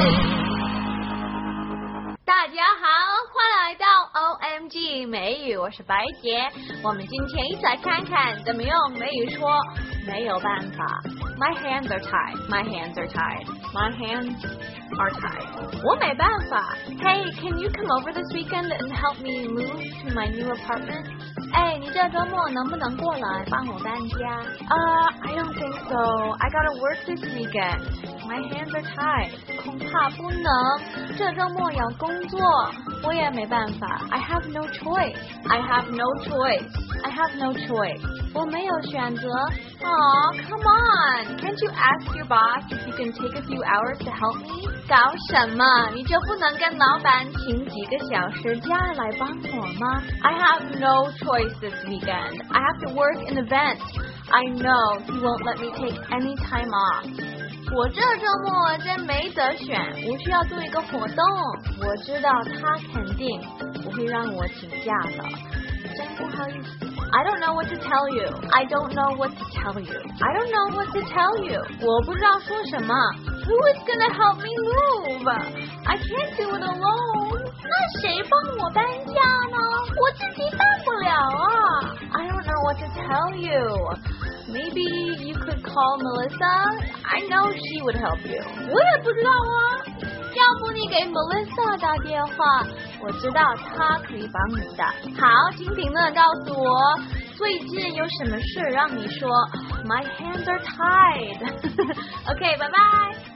大家好，欢迎来到 OMG 美语，我是白姐。我们今天一起来看看怎么用美语说没有办法。My hands are tied. My hands are tied. My hands are tied. 我没办法。Hey, can you come over this weekend and help me move to my new apartment? 哎，你这周末能不能过来帮我搬家？I don't think so. I gotta work this weekend. My hands are tied. 恐怕不能，这周末要工作，我也没办法。I have no choice. I have no choice. I have no choice. 我没有选择。Aw, come on. Can't you ask your boss if you can take a few hours to help me? 搞什么？你就不能跟老板请几个小时假来帮我吗？ I have no choice this weekend. I have to work an event. I know he won't let me take any time off. 我这周末真没得选，我需要做一个活动。我知道他肯定不会让我请假的，真不好意思。I don't know what to tell you. I don't know what to tell you. I don't know what to tell you. 我不知道说什么。Who is gonna help me move? I can't do it alone. 那谁帮我搬家呢？我自己办不了啊。I don't know what to tell you. Maybe you could call Melissa. I know she would help you. 我也不知道啊。要不你给 Melissa 打电话，我知道她可以帮你的。好，请评论告诉我，最近有什么事让你说 My hands are tied. OK， 拜拜。